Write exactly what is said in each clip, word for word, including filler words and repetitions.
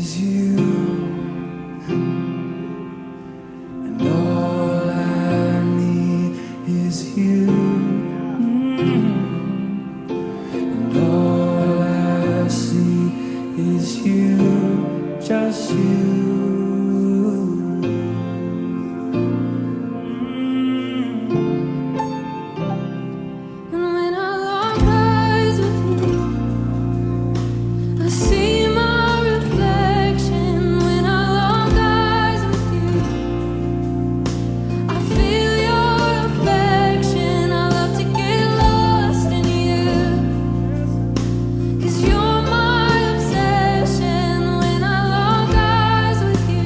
You're my obsession when I lock eyes with you.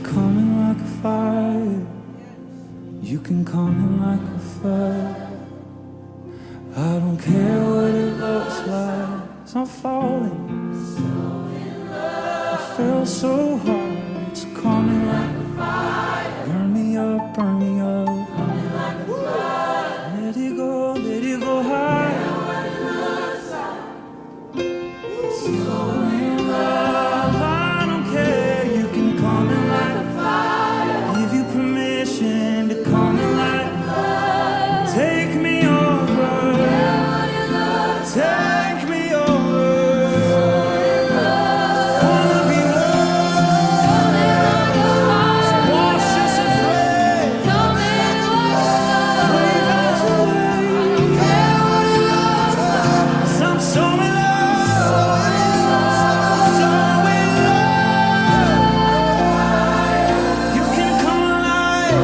come in like a fire. You can come in like a flood. I don't care what it looks like. I'm falling. I feel so hard. It's coming like a fire. Burn me up, burn me up. Coming like a flood. Let it go, let it go high. So in love, I don't care. You can come in like a fire. Give you permission to come in like a flood. Take me over. Take me over. Wanna be loved. So wash us afraid. Wave us away. 'Cause I'm so in love. So in love. You can come alive.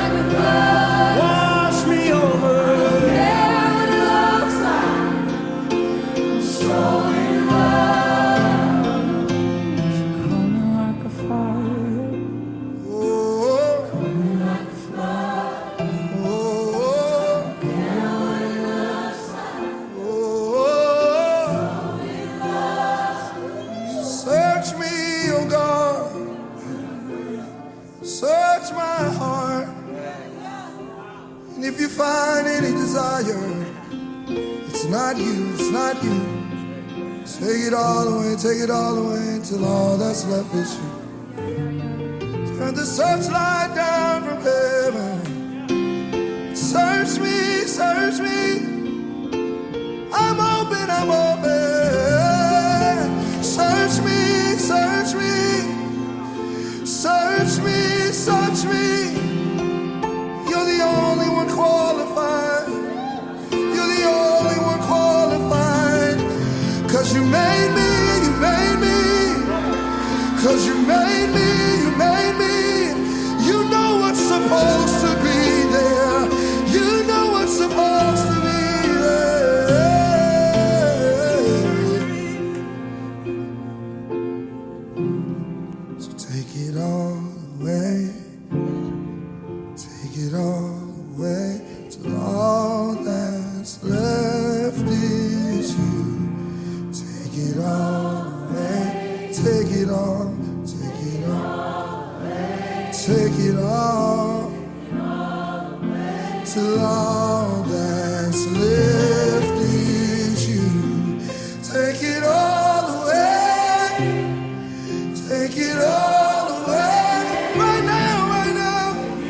Wash me over. So in love. Coming like a fire. Coming like a flood. Care what it looks like. Search me, oh God. Search my heart. And if you find any desire, it's not you, it's not you. Take it all away, take it all away till all that's left is you. Turn the searchlight down from heaven. Search me, search me. I'm open, I'm open. Search me, search me. Search me, search me. You're the only one qualified. You're the only one qualified. Cause you made me, you made me. Cause you made me, you made me. You know what's supposed to be there. You know what's supposed to be there. So take it all away. Take it all away till all that's left is you. Take it all away. Take it all. Take it all. Take it all. Till all that's left is you. Take it all away. Take it all away. Right now, right now.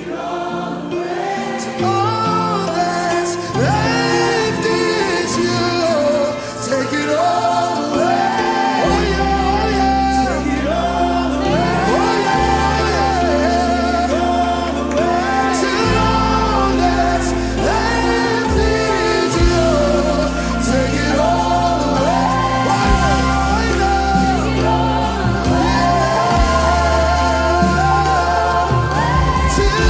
Till all that's left is you. Take it all away. Oh yeah, oh yeah. Take it all away. Oh yeah, yeah. Till all that's left is you. Take it all away. Right now, right now. Till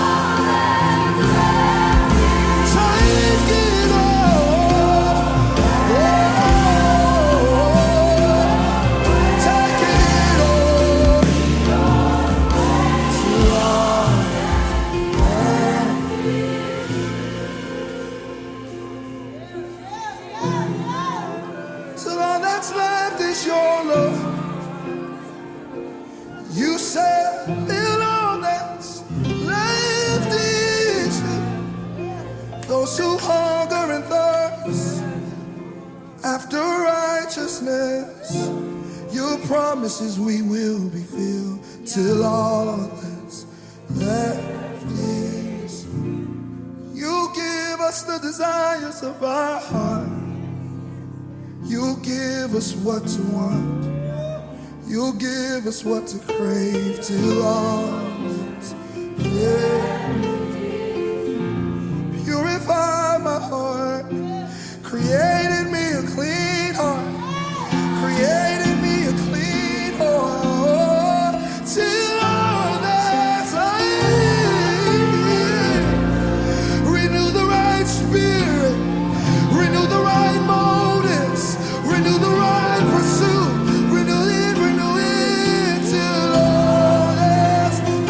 take it all. Oh, take it all. Till all till all that's left is your love. You said till all that's left is you. Those who hunger and thirst after righteousness, your promises we will be filled till all that's left is you. You give us the desires of our heart. You give us what to want. You give us what to crave till all that's left. Purify my heart. Created me a clean heart. Created me a clean heart. Till all that's left. Renew the right spirit. Renew the right motives. Renew the right pursuit. Renew it, renew it till all that's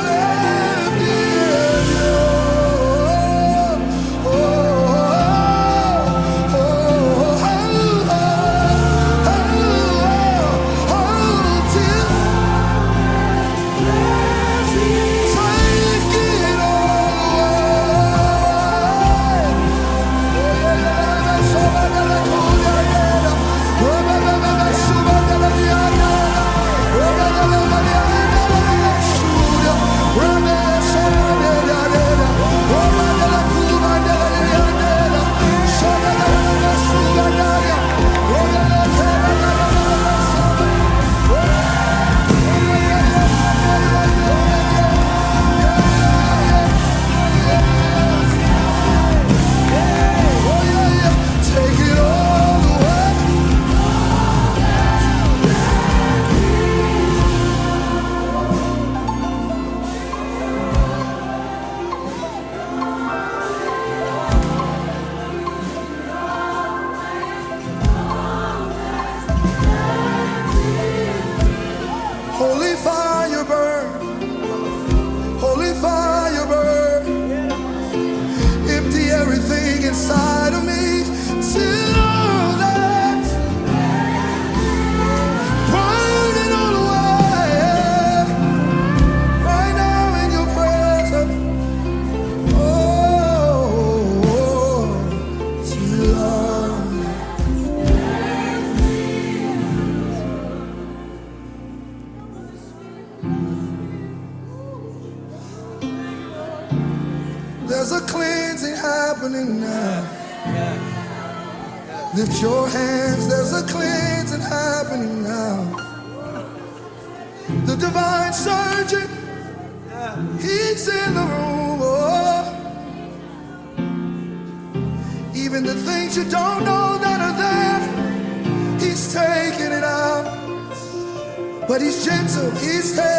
fire burn, holy fire burn. Empty everything inside of me till all that's burning all away. Right now in your presence, oh, till all. There's a cleansing happening now. Lift your hands, there's a cleansing happening now. The divine surgeon, he's in the room. Oh. Even the things you don't know that are there, he's taking it out. But he's gentle, he's taking